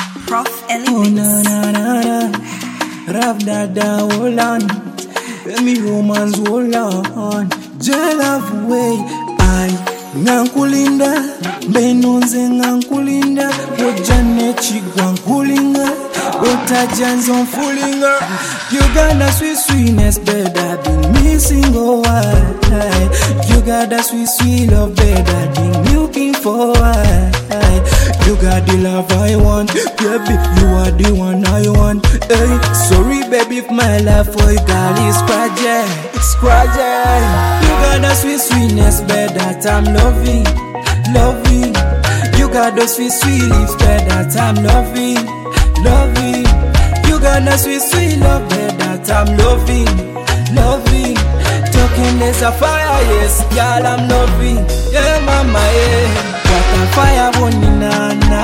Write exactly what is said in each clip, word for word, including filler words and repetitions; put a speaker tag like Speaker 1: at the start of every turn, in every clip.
Speaker 1: Prof
Speaker 2: Oh na
Speaker 1: Elements.
Speaker 2: na na na, Rav Dada hold on, Femi Romans hold on, J-Love way, I ngankulinda, Benonze ngankulinda, Ojane chigwa nkulinga, Otajanzo mfulinga, you got that sweet sweetness, babe, I've been missing a while. You got that sweet sweet love, babe, I've been looking for a while. You got the love I want, baby, you are the one I want. Hey, sorry baby if my love for you girl is fragile, it's fragile. You got that sweet sweetness, babe, that I'm loving, loving. You got those sweet sweet lips, babe, that I'm loving, loving. You got that sweet sweet love, babe, that I'm loving, loving. Talking there's a fire, yes, girl, I'm loving. Yeah, mama, yeah. What a fire burning na na.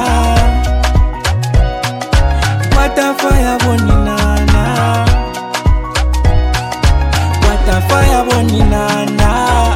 Speaker 2: What a fire burning na na. What a fire burning na na.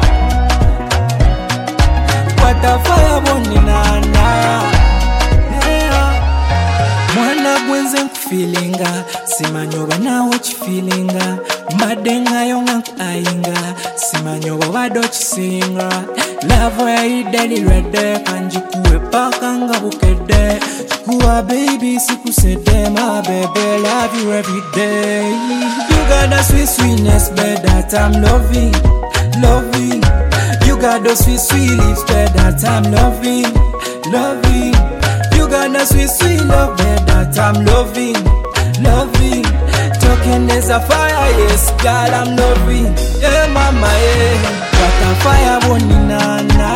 Speaker 2: What a fire burning na na. Yeah. Mwana gwenze nkufilinga, simanyoba nawe chifilinga. Madenga yonga nkainga, simanyoba wado chisinga. Love ya ideli rede, kanji kuwe paka nga bukede. Chukua baby siku sede, my baby, love you every day. You got that sweet sweetness, babe, that I'm loving, loving. You got those sweet sweet lips, babe, that I'm loving, loving. You got that sweet sweet love, babe, that I'm loving, loving. Talking there's a fire, yes, girl, I'm loving. Yeah, mama, yeah. What a fire burning na na.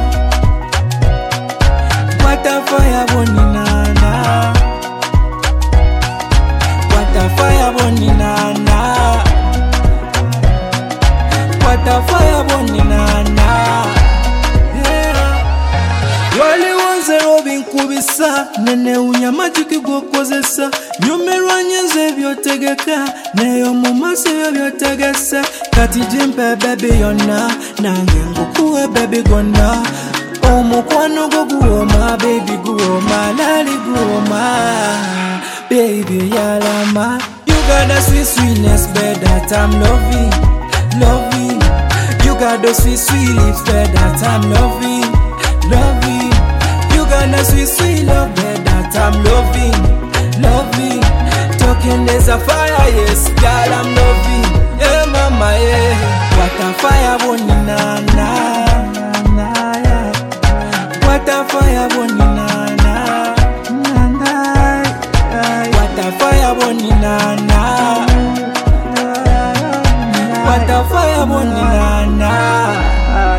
Speaker 2: What a fire burning na na. What a fire burning na na. What a fire burning na na. Yeah. Wali wanze robin kubisa, nene unyamaji kigokozesa. Nyumerwa nyenze byotegeka, neyo mumase byotegesa. Kati jimpe baby yonna, nange ngukuwe baby gonna. Omukwano go guoma, baby guoma, lali guoma. Baby yalama. You got that sweet sweetness, babe, that I'm loving, loving. You got those sweet sweet lips, babe, that I'm loving, loving. You got that sweet sweet love, babe, that I'm loving, loving. Talking there's a fire, yes, girl, I'm loving. Yeah, mama, yeah. What a fire burning na na. What a fire burning na na. What a fire burning na na. What a fire burning na na.